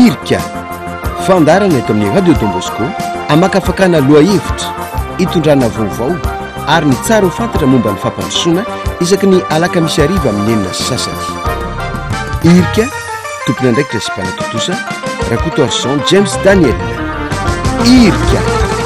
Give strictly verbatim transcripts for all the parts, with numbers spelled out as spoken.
irika fandarana eto amin'ny radio Don Bosco amakafakana loha hevitra hitondrana vaovao ary ny tsara ho fantatra momba ny fampandrosoana isaky ny alakamisy ariva amin'ny enina sy sasany. Irika tompony andraikitra sy mpanatotosa Rakotorson James Daniel. Irika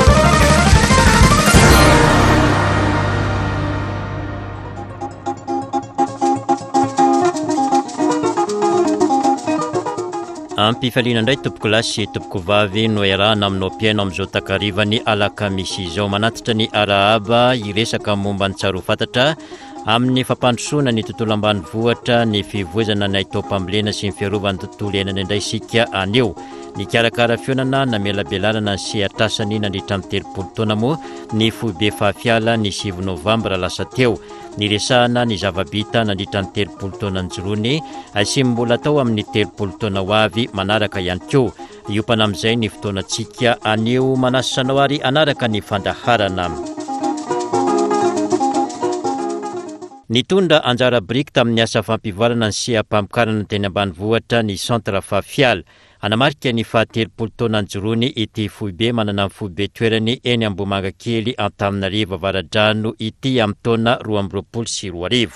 ampifaliana indray tompoko lasy tompoko vavy no iarahana aminao mpiaino amin'izao takarivany alakamisy izao manatitra ny arahaba iresaka momba ny tsaro fantatra amin'ny fampandrosoana ny tontolo ambanivohitra ny fivoizana ny aitao-pambolena sy ny fiarovana tontolo iainana indray isika anio. Ny karakara fionana namelabelanana ny sehatrasany nandritra amin'ny telopolo taona moa ny foibe fahafiala ny sivy novambra lasa teo. Ny resahana ny zavabita nandritra ny telopolo taona ny jorony sy mbola tao amin'ny telopolo taona ho avy manaraka ihany koa. Iopana amin'izay ny fotoanantsika anio manasanao ary anaraka ny fandaharana. Nitondra anjara briky tamin'ny asa fampivoarana ny seha-pamokarana teny ambanivohitra ny centre fahafiala. Anamarika ny fahatelopolo taona ny jorony ity foibe manana ny foibe toerany eny Ambomanga kely Antananarivo avaradrano ity amin'ny taona roa amby roapolo sy roa arivo.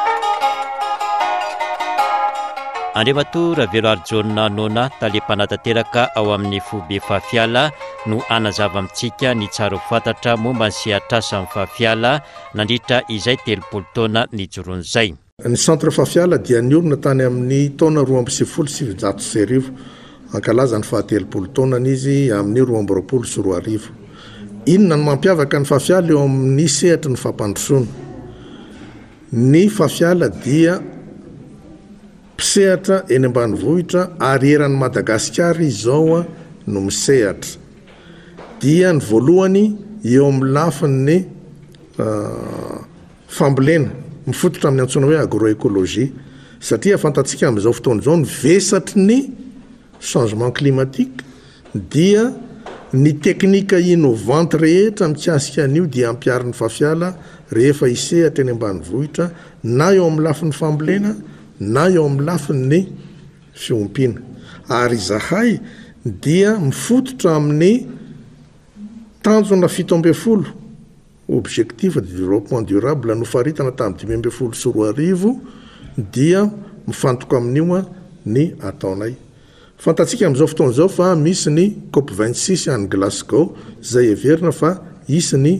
Andriamatora Veloharjona Nona talepanatanteraka ao amin'ny foibe fahafiala no anazava amintsika ny tsara ho fantatra momba ny sehatrasa amin'ny fahafiala nandritra izay telopolo taona ny jorony izay. Ny centre fahafiala dia niorina tany amin'ny taona roa amby sivifolo sy sivinjato sy arivo. Ankalaza ny fahatelopolo taona izy amin'ny roa amby roapolo sy roa arivo. Inona no mampiavaka ny fahafiala eo amin'ny sehatry ny fampandrosoana? Ny fahafiala dia mpisehatra eny ambanivohitra ary eran'ny Madagasikara izao no misehatra. Dia ny voalohany eo amin'ny lafin'ny uh, fambolena mifototra amin'ny antsoina hoe agroécologie satria fantatsika amin'izao fotoana izao ny vesatry ny changement climatique dia ny teknika innovante rehetra mikasika an'io dia ampiarin'ny fahafiala rehefa isehatra eny ambanivohitra na eo amin'ny lafin'ny fambolena na eo amin'ny lafin'ny fiompiana. Ary zahay dia mifototra amin'ny tanjona fito ambin'ny folo objectif de développement durable nofaritana tamin'ny dimy ambin'ny folo sy roa arivo dia mifantoka amin'io ny ataonay. Fantatsika amin'izao fotoana izao fa misy ny COP vingt-six any Glasgow izay heverina fa hisy ny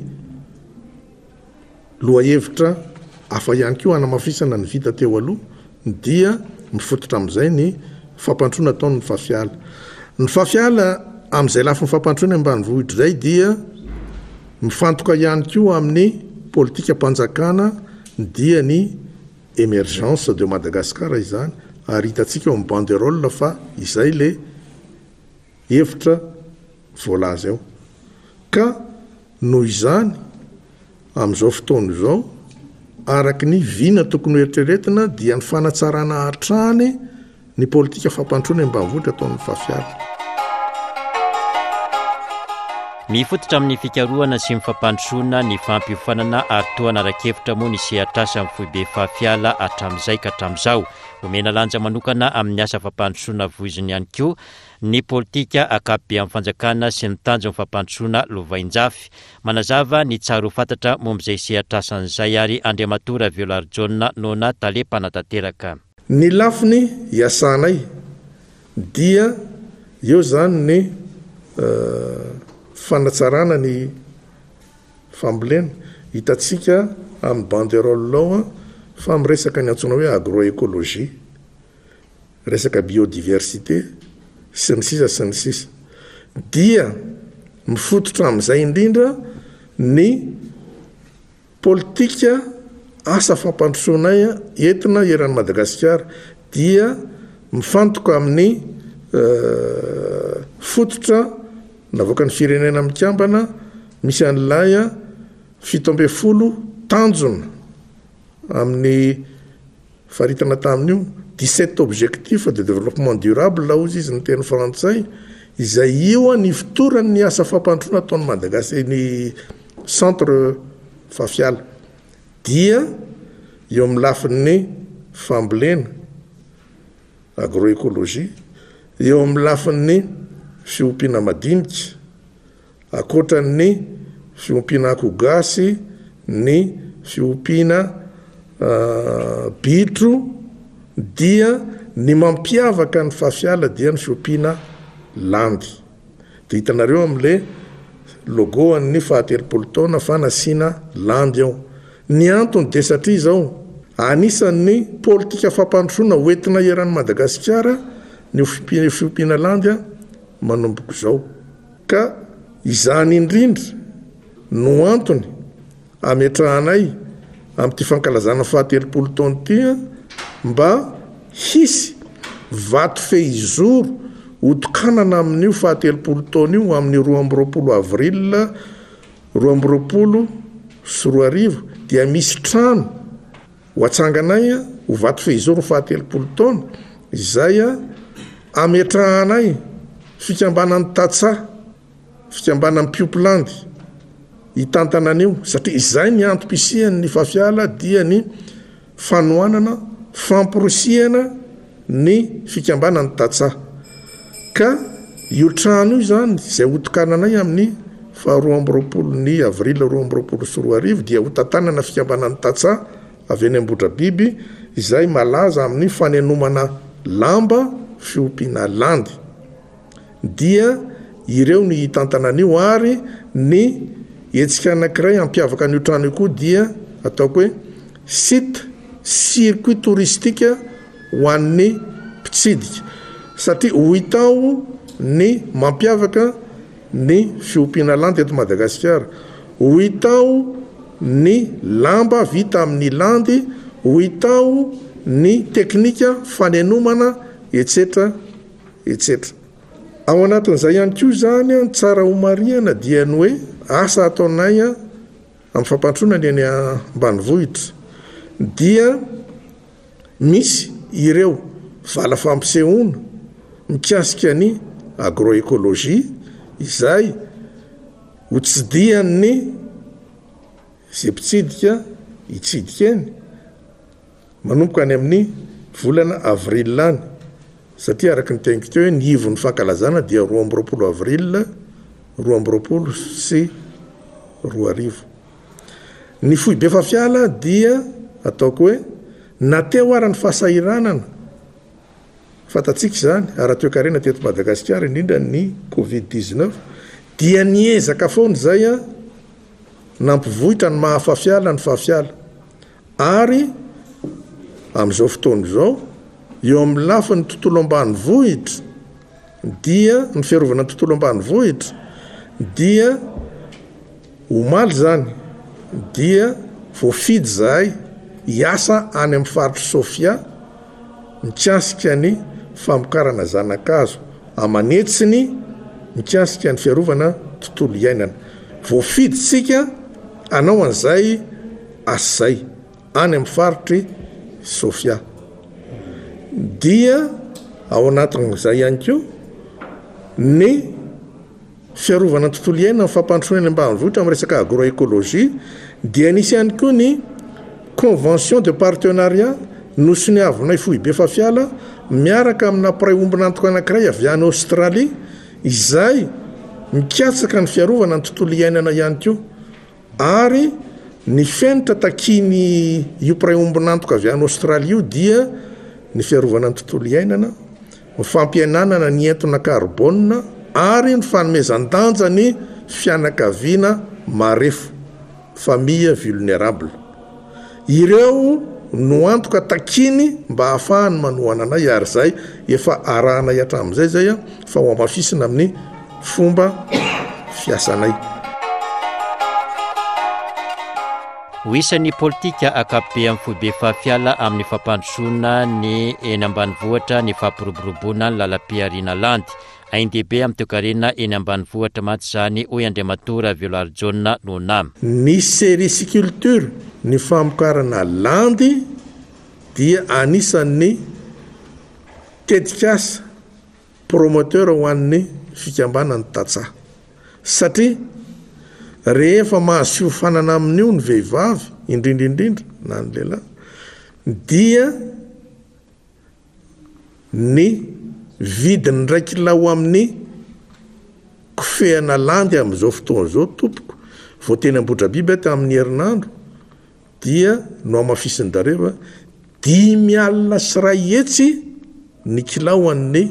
lohahevitra hafa ihany koa hanamafisana ny vita teo aloha dia mifototra amin'izay ny fampandrosoana ataon'ny fahafiala. Ny fahafiala amin'izay lafiny fampandrosoana ambanivohitra izay dia mifantoka ihany koa amin'ny politika mpanjakana dia ny émergence de Madagascar izany ary hitatsika eo amin'ny banderole fa izay le hevitra voalaza eo. Ka noho izany amin'izao fotoana izao araky ny vina tokony eritreretina dia ny fanatsarana hatrany ny politika fampandrosoana ambanivohitra ataon'ny fahafiala. Mifototra amin'ny fikarohana sy ny fampandrosoana ny fampiofanana ary toa anara-kevitra moa ny sehatrasa amin'ny foibe fahafiala hatramin'izay ka hatramin'izao. Omena lanja manokana amin'ny asa fampandrosoana voiziny ihany koa ny politika akapobe amin'ny fanjakana sy ny tanjona fampandrosoana lovain-jafy. Manazava ny tsara ho fantatra momba izay sehatrasan'izay ary Andriamatora Veloharjona Nona talepanatanteraka. Ny lafiny iasanay dia eo zany ny uh, fanatsarana ny fambolena. Hitatsika amin'ny banderole lao fa miresaka ny antsoina hoe agroécologie, resaka biodiversité sy ny sisa sy ny sisa. Dia mifototra amin'izay indrindra ny politika asa fampandrosoanay entina eran'ny Madagasikara dia mifantoka amin'ny uh, fototra navoaka ny firenena mikambana misy an'ilay fito ambin'ny folo tanjona amin'ny faritana tamin'io dix-sept objectifs de développement durable la ozy izy ny teny frantsay izay io ny fitorany ny asa fampandrosoana ataon'ny Madagasikara ny centre fahafiala dia eo amin'ny lafin'ny fambolena agroécologie eo amin'ny lafin'ny fiompiana madinika akoatran'ny fiompiana akogasy ny fiompiana uh, bitro dia ny mampiavaka ny fahafiala dia ny fiompiana landy. Dia hitanareo amin'le logo an'ny fahatelopolo taona fa nasiana landy ao. Ny antony dia satria zao anisan'ny politika fampandrosoana hoentina eran'ny Madagasikara ny fiompiana landy manomboko zao. Ka izany indrindra no antony ametrahanay amin'ity fankalazana fahatelopolo taona ity mba hisy vato fehizoro hotokanana amin'io fahatelopolo taona io amin'ny roa amby roapolo avril roa amby roapolo sy roa arivo dia misy trano ho atsanganay ho vato fehizoro fahatelopolo taona izay ametrahanay fikambanan'ny Tatsa fikambanan'ny Pioplandy hitantanan'io satria izay ny antom-pisian'ny fahafiala dia ny fanoanana famporosiana ny fikambanan'ny Tatsa. Ka io trano io zany izay hotokananay amin'ny faharoa amby roapolo ny avril roa amby roapolo sy roa arivo dia hotantanana fikambanan'ny Tatsa avy eny Ambodrabiby izay malaza amin'ny fanenomana lamba fiompiana landy. Dia ireo ny hitantanan'io ary ny etsika anankiray ampiavaka an'io trano io koa dia ataoko hoe site circuit touristique ho an'ny mpitsidika satria ho hitao ny mampiavaka ny fiompiana landy eto Madagasikara, ho hitao ny lamba vita amin'ny landy, ho hitao ny teknika fanenomana etsetra etsetra. Ao anatin'izay ihany koa zany ny tsara homariana dia ny hoe asa ataonay amin'ny fampandrosoana eny ambanivohitra dia misy ireo vala fampisehoana mikasika ny agroekologia izay hotsidian'ny zay mpitsidika hitsidika eny manomboka any amin'ny volana avril any satria araka ny teniko teo hoe ny ivon'ny fankalazana dia roa amby roapolo avril roa amby roapolo sy roa arivo. Ny foibe fahafiala dia ataoko hoe nateo arany fahasahiranana fatatsika zany ara-toekarena teto Madagasikara indrindra ny covid dix-neuf dia niezaka foana zay a nampivohitra ny mahafahafiala ny fahafiala ary amin'izao fotoana izao eo amin'ny lafin'ny tontolo ambanivohitra dia ny fiarovana ny tontolo ambanivohitra dia omaly zany dia voafidy zahay hiasa any amin'ny faritry Sofia mikasika ny famokarana zanakazo amanetsiny mikasika ny fiarovana tontolo iainana. Voafiditsika anao an'izay asay any amin'ny faritry Sofia dia ao anatin'izay ihany koa ny fiarovana tontolo iainana amin'ny fampandrosoana any ambanivohitra amin'ny resaka agroekologia dia nisy ihany koa ny convention de partenariat nosoniavonay foibe fahafiala miaraka amina pray ombinantoka anankiray avy any Australie izay mikatsaka ny fiarovana ny tontolo iainana ihany koa ary ny fenitra takiny io pray ombinantoka avy any Australie io dia ny fiarovana ny tontolo iainana, ny fampiainanana ny entona carbone ary ny fanomezan-danja ny fianakaviana marefo famille vulnérable. Ireo no antoka takiny mba hahafahany manohana anay ary zay efa arahanay hatramin'izay zay fa ho amafisina amin'ny fomba fiasanay. Ho isan'ny politika akabe amin'ny foibe fahafiala amin'ny fampandrosoana ny eny ambanivohitra ny fampiroboroboana ny lalam-piariana landy aindehibe amin'ny toekarena eny ambanivohitra matsy zany hoy Andriamatora Violary John Nonam. Ny sericiculture ny famokarana landy dia anisan'ny tetikasa promoteur ho an'ny fikambanan'ny Tatsa satria rehefa mahazo fiofanana amin'io ny vehivavy indrindraindrindra na ny lehilahy dia ny vidiny ndraiky lao amin'ny kofeana landy am'izao fotoana zao tompoko vao teny ambodrabiby tamin'ny herinandro dia no amafisiny dareva dimy alina sy ray etsy ny kilao an'ny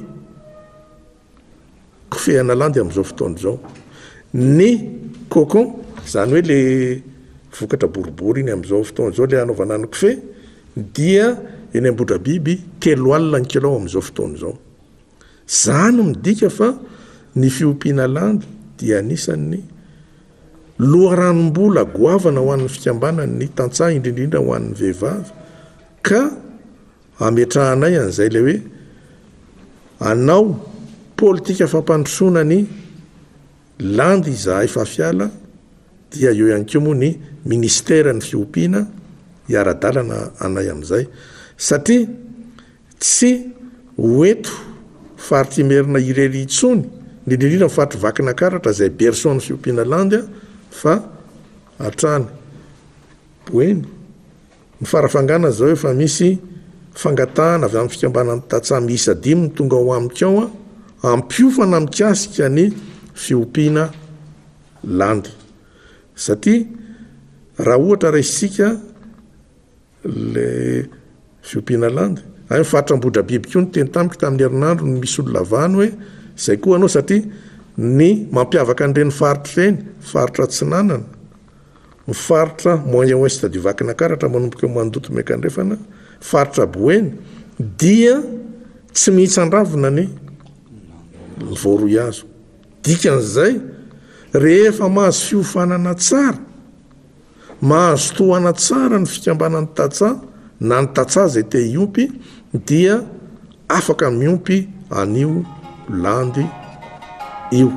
kofeana landy am'izao fotoana zao ny cocon zany hoe le vokatra boribory iny am'izao fotoana zao le anaovana ny kofe dia eny ambodrabiby telo alina ny kilao am'izao fotoana zao zany midika fa ny fiompiana landy dia anisan'ny loharanom-bola goavana ho an'ny fikambanany ny tantsaha indrindrindra ho an'ny vehivavy ka ametrahanay an'izay le hoe anao politika fampandrosoana ny landy izahay fafiala dia eo ihany koa moa ny ministera ny fiompiana hiara-dalana anay amin'izay satria tsy hoeto faritra imerina irery itsony ny indrindrindra mifaritry vakina karatra zay berceau ny fiompiana landy fa atrany boeny ny farafangana zao efa misy fangatahana avy amin'ny fikambanany tantsaha miisa dimy ny tonga ho amikao a ampiofana mikasika ny fiompiana landy satria raha ohatra raisitsika le fiompiana landy ay mifaritra ambodrabiby koa ny teny tamiko tamin'ny herinandro ny misy olo lavany hoe zay koa anao satria ny mampiavaka an'ireny faritra ireny faritra tsinanana mifaritra moyen ouest du vakina karatra manomboka mandoto mekandrefana faritra boeny dia tsy mihitsandravina ny voaroy azo dikan'izay rehefa mahazo fiofanana tsara mahazo tohana tsara ny fikambanany tantsaha na ny tantsaha zay te iompy dia afaka miompy anio landy io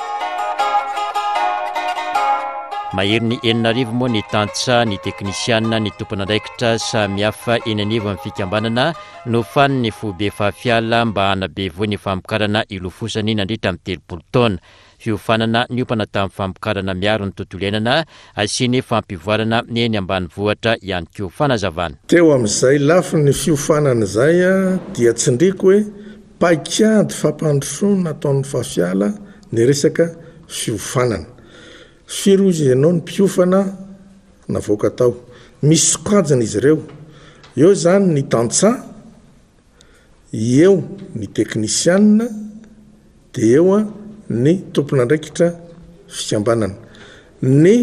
mahery ny eninarivo moa ny tantsaha ny teknisianina ny tompona andraikitra samihafa eny anivo amin'ny fikambanana no fany ny fobe fahafiala mba hanabe voa ny famokarana ilofosany nandritra amin'ny telopolo taona fiofanana niopana tamin'ny famokarana miaro ny tontolo iainana asiany fampivoarana eny ambany vohatra ihany koa fanazavana teo amin'izay lafi ny fiofanana zay a dia tsindriko hoe paikady fampandrosoana ataon'ny fahafiala ny resaka fiofanana firozy ianao ny mpiofana navoaka tao misy sokajina izy ireo eo zany ny tantsaha eo ny teknisianina dia eo a ny tompona andraikitra fikambanana ny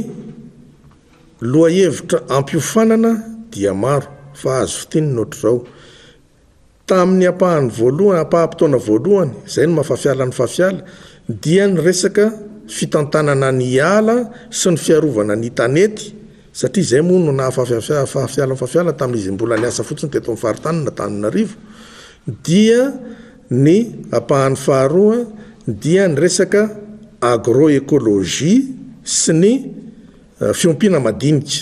lohahevitra ampiofanana dia maro fa azo fitiny notr'izao tamin'ny ampahany voalohany ampahampotoana voalohany zay ny mahafafiala ny fahafiala dia ny resaka fitantanana ny ala sy ny fiarovana ny tanety satria zay moa no nahafafiala fafiala tamin'izy mbola ny asa fotsiny teto amin'ny faritany na tanina rivo dia ny ampahany faharoa dia ny resaka agroekologia sy ny uh, fiompiana madinika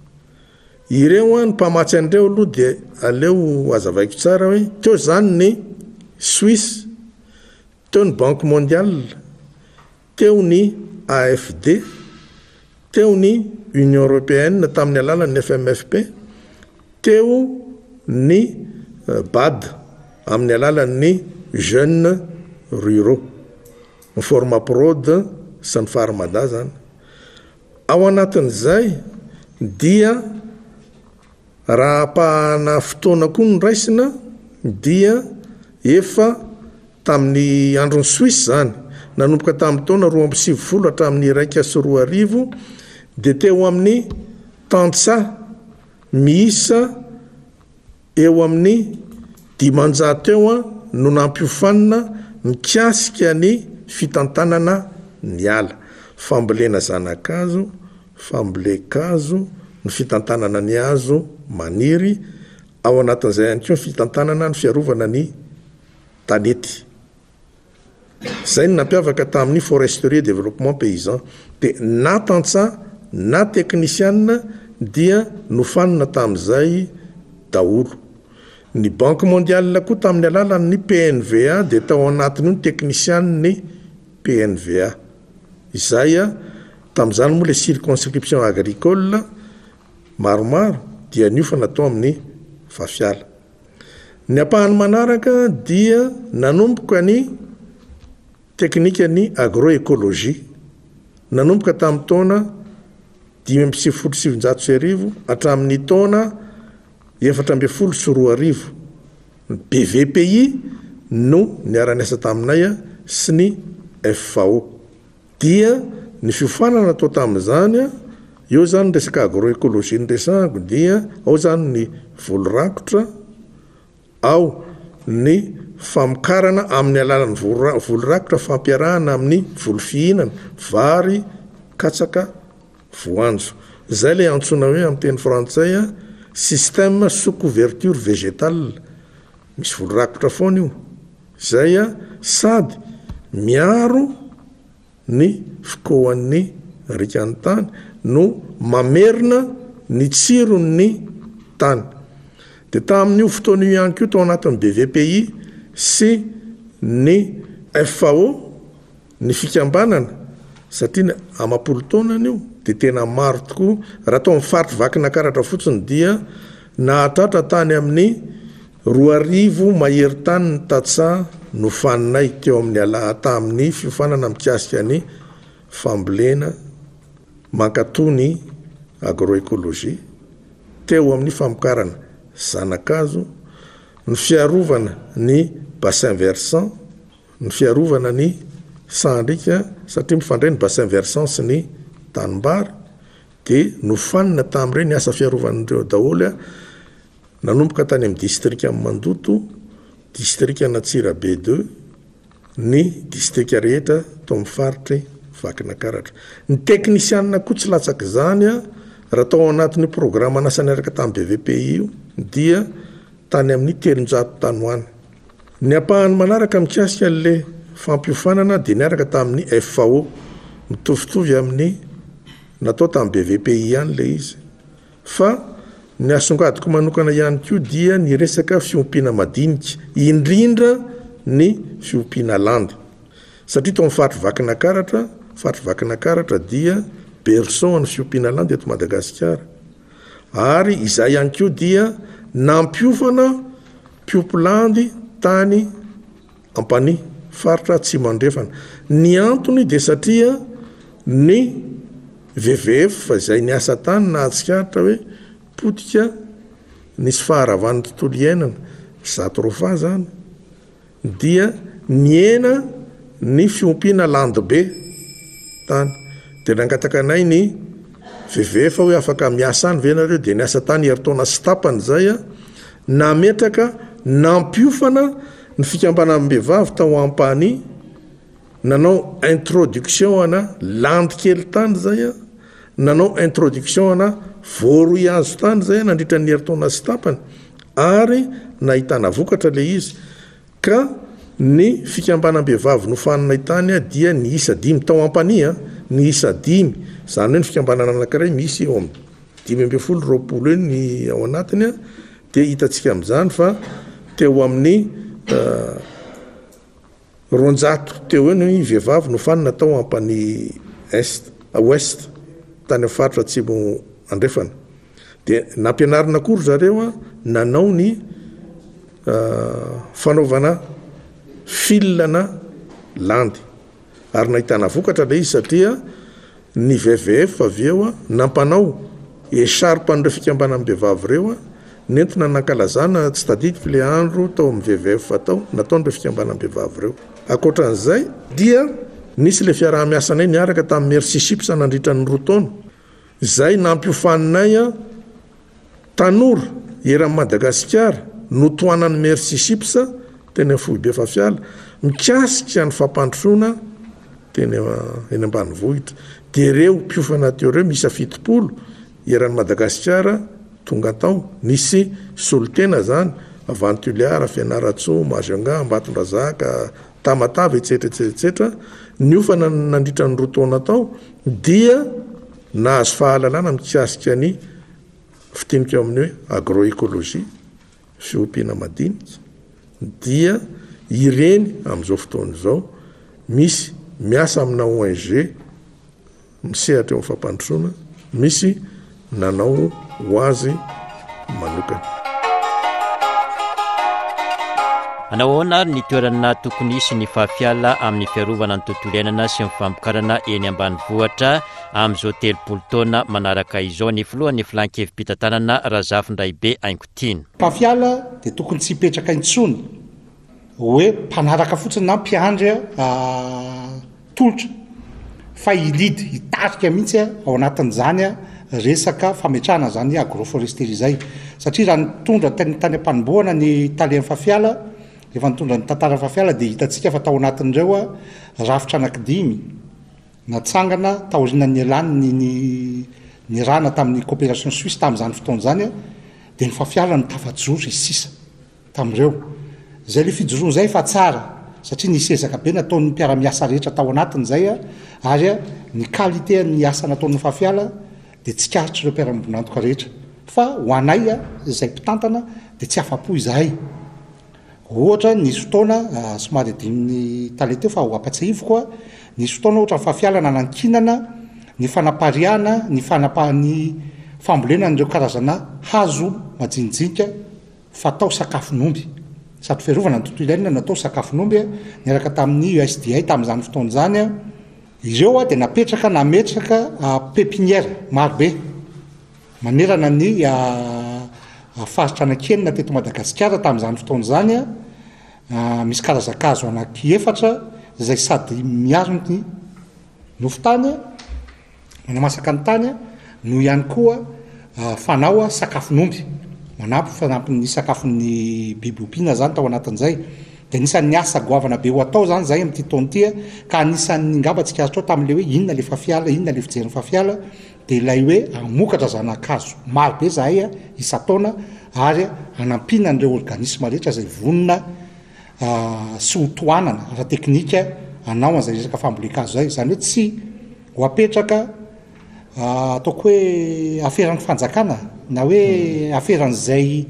ireo a ny mpamatsy an'ireo aloha dia aleo azavaiko tsara hoe teo zany ny Suisse teo ny banque mondiale teo ny A F D teo ny Union européenne tamin'ny alalan'ny F M F P teo ny uh, B A D amin'ny alalan'ny jeunes ruraux ny forma prod sy ny farmada zany ao anatin'izay dia raha apahana fotoana koa ny raisina dia efa tamin'ny androny Suisse zany nanomboka tamin'ny taona roa amby sivy folo hatramin'ny iraika sy roa arivo dia teo amin'ny tantsaha miisa eo amin'ny dimanjato eo a no nampiofanina mikasika ny fitantanana ny ala fambolena zanakazo fambolekazo ny fitantanana ny azo maniry ao anatin'izay ihany koa ny fitantanana ny fiarovana ny tanety zay ny nampiavaka tamin'ny foresterie développement paysan dia na tantsaha na teknisianina dia nofanina tamin'izay daholo ny banque mondiale koa tamin'ny alalan'ny P N V A dia tao anatiny ny teknisianny P N V A izay a tamin'izany moa le circonscription agricole maromaro dia niofana tao amin'ny fafiala ny ampahany manaraka dia nanomboka ny teknika ny agroekôlôjia nanomboka tamin'ny taona dimy amby sivifolo sy sivinjato sy arivo hatramin'ny taona efatra amby folo sy roa arivo B V P I no niara-niasa taminay sy ny F A O dia ny fiofanana atao tamin'izany eo zany resaka agroekôlôjia ny resago dia ao zany ny volorakotra ao ny famokarana amin'ny alalan'ny volorakotra fampiarahana amin'ny volofihinana vary katsaka voanjo zay le antsona hoe amin'ny teny frantsay système sous couverture végétale misy volorakotra foana io zay a sady miaro ny fikohan'ny rikany tany no mamerina ny tsiron'ny tany de tamin'io fotoana io ihany koa tao anatin'ny B V P I sy ny F A O ny fikambanana satria amapolo taonany io de tena maro tokoa raha tao amin'ny faritry vakina karatra fotsiny dia nahatratra tany amin'ny roa arivo mahery tany ny tatsa no faninay teo amin'ny ala tamin'ny fiofanana mikasika ny fambolena mankatony agroekôlôjia teo amin'ny famokarana zanakazo ny fiarovana ny bassin versant ny fiarovana ny sandrika satria mifandray ny bassin versant sy ny tanimbary de no fanina tamin'ireny ny asa fiarovan'ireo daholo nanomboka tany amin'ny distrika amin'ny mandoto distrika natsirabe deux ny distrika rehetra tao amin'ny faritry vakina karatra ny teknisianina koa tsy latsaka zany a raha tao anatin'ny programma nasany araka tamin'ny B V P I io dia tany amin'ny telonjato tanoany ny ampahany manaraka mikasika le fampiofanana de niaraka tamin'ny F A O mitovitovy amin'ny natao tamin'ny B V P I ihany le izy fa ny asongadiko manokana ihany koa dia ny resaka fiompiana madinika indrindra ny fiompiana landy satria tao amin'ny faritry vakina karatra faritry vakina karatra dia berceau ny fiompiana landy eto Madagasikara ary izay ihany koa dia nampiofana piompolandy tany ampany faritra tsy mandrefana ny antony de satria ny V V F fa izay ny asa tany na atsikaritra hoe potika nisy faharavan'ny tontolo iainana zato rofa zany dia niena ny fiompiana landy be tany de nangatakanay ny V V F hoe afaka miasa any ve nareo de ny asa tany eritaona sy tapany zay a nametraka nampiofana ny fikambanam-behivavy tao ampany nanao introduction ana landy kely tany zay a nanao introduction ana voaroy azo tany zay nandritra ny eritaona sy tapany ary nahitana vokatra le izy ka ny fikambanam-behivavy no faninay tany a dia ny isa dimy tao ampany a ny isa dimy zany hoe ny fikambanana anankiray misy eo amin'ny dimy amby folo roapolo eo ny ao anatiny a de hitantsika amin'izany fa teo amin'ny uh, ronjato teo eo ny vehivavy no fanina tao ampany est ouest tany afaritra atsimo andrefana de nampianarina kory zareo a nanao ny uh, fanaovana filana landy ary nahitana vokatra le izy satria ny V V F avy eo a nampanao echarpe an'ireo fikambanam-behivavy reo a nentina nankalazana tsy tadidiko le andro tao amin'ny V V F fatao nataon'ireo fikambanam-behivavy reo akoatran'izay dia nisy le fiaraha-miasanay niaraka tamin'ny Merci Chips nandritra ny roa taona zay nampiofaninay a tanora eran'ny Madagasikara no toanan'ny Merci Chips teny foibe fafiala mikasika ny fampandrosoana teny eny ambanivohitra de reo mpiofana teo reo misy fitopolo eran'ny Madagasikara tonga tao nisy solitena zany Avantuliara Fianaratso Majunga Ambatondrazaka Tamatava etc etc niofana nandritra ny roa taona tao dia nahazo fahalalana mikasika ny fitinika amin'ny hoe agroekôlôjia fiompiana madinika dia ireny amin'izao fotoana izao misy miasa amina O N G misehatra eo amin'ny fampandrosoana misy nanao ho azy manokana anaoana ny toerana tokony isy ny fahafiala amin'ny fiarovana ny tontolo iainana sy mifampikarana eny ambanivohitra amin'izao telopolo taona manaraka izao. Ny filohan'ny filankevim-pitantanana Razafindraibe Ainkotiana. Fahafiala dia tokony tsy hipetraka intsony hoe mpanaraka fotsiny na mpiandry tolotra fa ilidy hitarika mihitsy ao anatin'izany resaka fametrahana zany agroforesterie zay, satria raha nitondra tany tany am-panombohana ny talen'ny fahafiala, rehefa nitondra ny tantara fahafiala dia hitantsika fa tao anatin'ireo rafitra anankidimy natsangana taorinan'ny elany ny ny rana tamin'ny coopération suisse tamin'izany fotoana zany dia ny fahafiala no tafajoro isisa tamin'ireo. Zay le fijoroana zay fa tsara satria nisy ezaka be nataon'ny mpiara-miasa rehetra tao anatin'izay ary ny qualité ny asa nataon'ny fahafiala dia tsy karitry ireo mpiara-mibonantoka rehetra fa ho anay izay mpitantana dia tsy afa-po izahay. Ohatra nisy fotoana somary adin'ny tale teo fa ho ampatsiahivo koa, nisy fotoana ohatra ny fahafiala nanankinana ny fanapariana ny fanapahany fambolena n'ireo karazana hazo majinijinika fatao sakafon'omby sady fiarovana ny tontolo iainana natao sakafon'omby niaraka tamin'ny U S D A tamin'izany fotoana zany ireo dia napetraka nametraka pépinière marobe manerana ny faritra anakenina teto Madagasikara tamin'izany fotoana zany misy karazan-kazo anaky efatra zay sady miarony nofotany manamasaka ny tany no ihany koa fanao sakafon'omby manampy fanampy ny sakafon'ny biby ompiana zany tao anatin'izay. Dia nisan'ny asa goavana be ho atao zany zay amin'ity taona ity ka nisan'ny ngamba tsikaritro tamin'le hoe inona le fahafiala inona le fijerin'ny fahafiala dia ilay hoe amokatra zanakazo maro be zahay isa-taona ary anampina an'ireo organisme rehetra zay vonona sy hotoanana raha teknika anao an'izay resaka fambolekazo zay, zany hoe tsy ho apetraka ataoko hoe aferan'ny fanjakana na hoe aferan'izay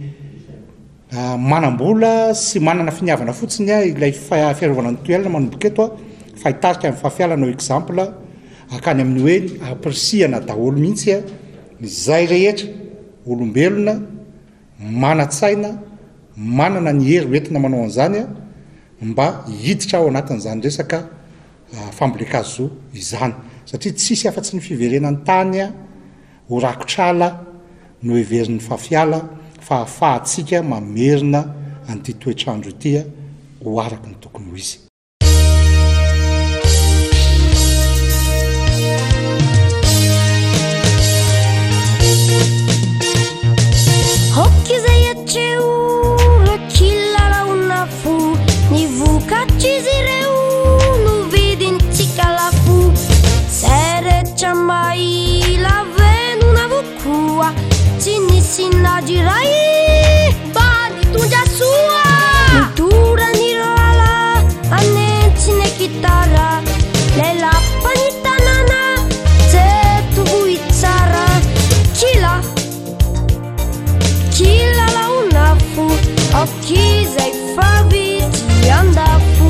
manam-bola sy manana finiavana fotsiny ilay fiarovana ny toelana manomboka eto fa hitarika amin'ny fahafiala nao exemple akany amin'ny hoe aprisihana daholo mihitsy izay rehetra olombelona mana-tsaina manana ny hery hoentina manao an'izany mba hiditra ao anatin'izany resaka fambolekazo izany, satria tsisy afa-tsy ny fiverenany tany ho rakotrala no heverin'ny fahafiala fa ahafahantsika mamerina an'ity toetrandro ity ho araka ny tokony ho izy. Hokkizay atreo rakilalahona fo ny vokatry izy ireo no vidintsika lafo zay rehetra maila venona vokoa tsy nisy nadiray mba nitondra soa midorany rala anentsiny gitara lay lapany tanàna zeto vohy tsara kila kila lahona fo akizay favity andafo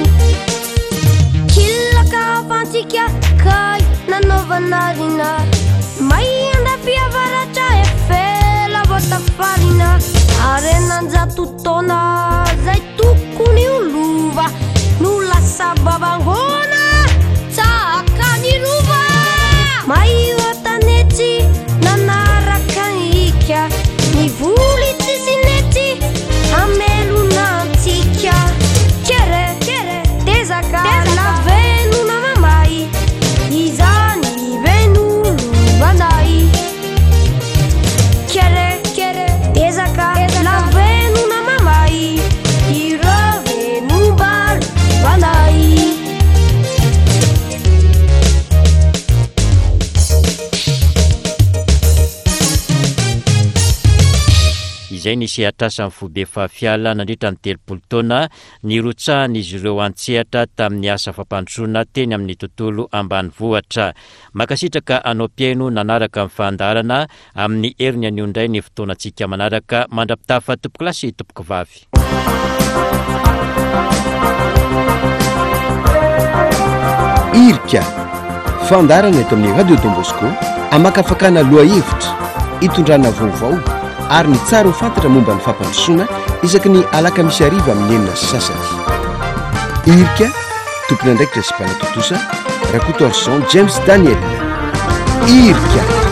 kila kafantsika kay nanaovanarina may andafiavaratra efela votafarina arenanjato taona zay tokony olova no lasa babangona tsakany rova may otanetsy nanaraka ika ny voly tsisinetsy amelonantsika kere kere tezaka lavenona mamay izany venolo vanday kere kere tezaka lavenona mamay irevenobal vanday. Izay nisy atrasan'ny fobe fahafiala nandritra ny telopolo taona nirotsahan'izy ireo antsehatra tamin'ny asa fampandrosoana teny amin'ny tontolo ambanivohitra. Makasitraka anao mpiaino nanaraka amin'ny fandarana amin'ny heriny aniondray ny fotoanantsika manaraka mandrapitafa tompoko lasy tompoko vavy. Irika fandarana eto amin'ny radio Don Bosco amakafakana loha hevitra hitondrana vaovao ary ny tsara ho fantatra momba ny fampandrosoana isaky ny alaka misy ariva amin'ny enina sy sasany. Irika tompony andraikitra sy mpanatotosa rakotorson James Daniel. Irika